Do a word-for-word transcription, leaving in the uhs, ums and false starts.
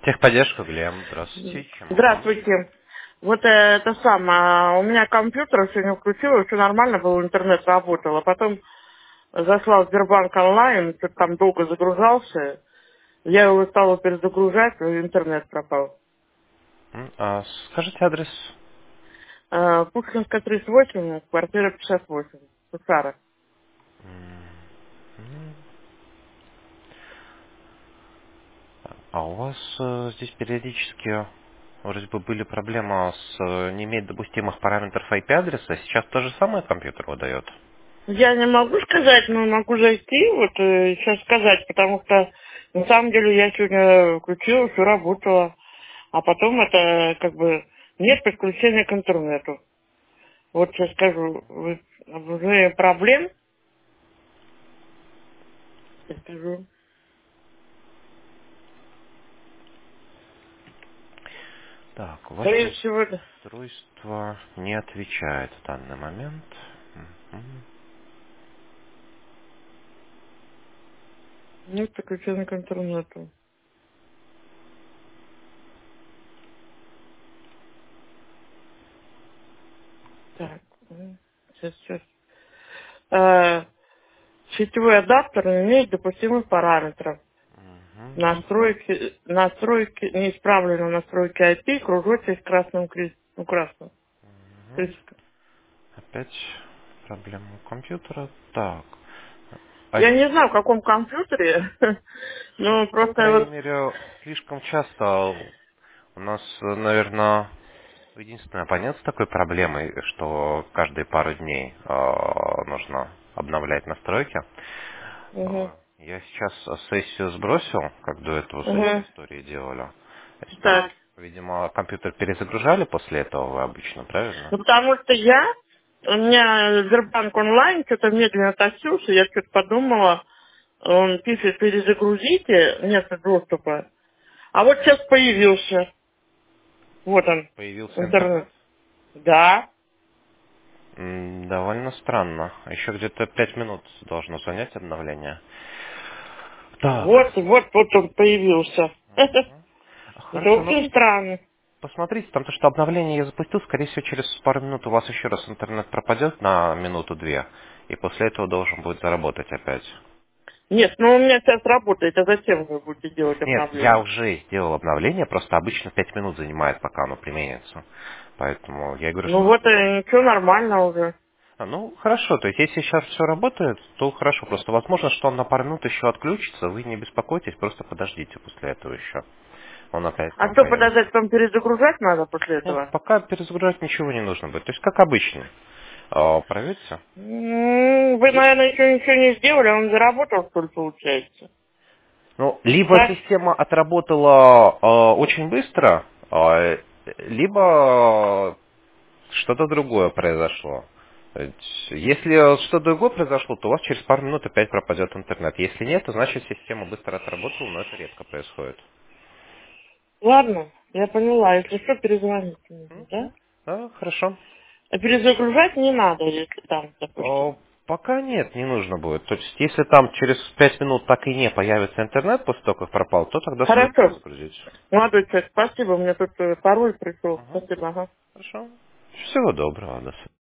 Техподдержка, Глеб. Здравствуйте. Чем могу помочь? Здравствуйте. Вот э, это самое, у меня компьютер сегодня включила, все нормально было, интернет работал, а потом зашла в Сбербанк онлайн, что-то там долго загружался, я его стала перезагружать, и интернет пропал. М, а скажите адрес. Э, Пушкинская тридцать восемь, квартира пятьдесят восемь, Сара. М, А у вас э, здесь периодически вроде бы были проблемы с э, не имеет допустимых параметров I P-адреса. Сейчас то же самое компьютер выдает? Я не могу сказать, но могу зайти, вот э, сейчас сказать, потому что на самом деле я сегодня включила, все работало, а потом это как бы нет подключения к интернету. Вот я скажу, вы обнаружение проблем, я скажу. Так, Скорее ваше всего, это устройство не отвечает в данный момент. Мгм. нет подключения к интернету. Так, м, сейчас, сейчас. Э, Сетевой адаптер не имеет допустимых параметров. Мгм. Настройки, настройки, неисправленные настройки I P, кружочек с красным крестиком. Ну, красным Мгм. крестиком. Опять проблема у компьютера. Так. А Я не знаю, в каком компьютере, Ну, но по просто крайней вот... мере, слишком часто у нас, наверное, единственный абонент с такой проблемой, что каждые пару дней э, нужно обновлять настройки. Угу, Э, Я сейчас сессию сбросил, как до этого с этой угу. историей делали. Так. Видимо, видимо, компьютер перезагружали после этого вы обычно, правильно? Ну, потому что я, у меня Сбербанк онлайн что-то медленно тащился, я что-то подумала, он пишет, перезагрузите, нет доступа. А вот сейчас появился, вот он, Появился интернет? интернет. Да, М, Довольно странно. Еще где-то пять минут должно занять обновление. Так, вот, вот, вот он появился. Это хорошо, ну очень странно. посмотрите, там то, что обновление я запустил, скорее всего, через пару минут у вас еще раз интернет пропадет на минуту-две, и после этого должен будет заработать опять. Нет, ну у меня сейчас работает, а зачем вы будете делать Нет, я обновление? уже сделал обновление, просто обычно пять минут занимает, пока оно применится. Поэтому я говорю, Ну что... вот, э, ничего, нормально уже. А, ну, хорошо, то есть если сейчас все работает, то хорошо. Просто возможно, что он на пару минут еще отключится, вы не беспокойтесь, просто подождите после этого еще. Он опять А там что, появится. подождать, потом перезагружать надо после Нет, этого? пока перезагружать ничего не нужно будет. То есть как обычно. А, проверьте. М, Вы, наверное, еще ничего не сделали, он заработал, что ли, получается? Ну, либо Так? система отработала э, очень быстро, э, либо что-то другое произошло. То есть, если что-то другое произошло, то у вас через пару минут опять пропадет интернет. Если нет, то значит система быстро отработала, но это редко происходит. Ладно, я поняла. Если что, перезвонить нужно, да? Мгм. Да, хорошо. А перезагружать не надо, если там, О, допустим. Пока нет, не нужно будет. То есть, если там через пять минут так и не появится интернет после того, как пропал, то тогда стоит Хорошо. перезагрузить. Молодой человек, спасибо. Мне тут э, пароль пришел. Ага. Спасибо, ага. Хорошо. Всего доброго. До свидания.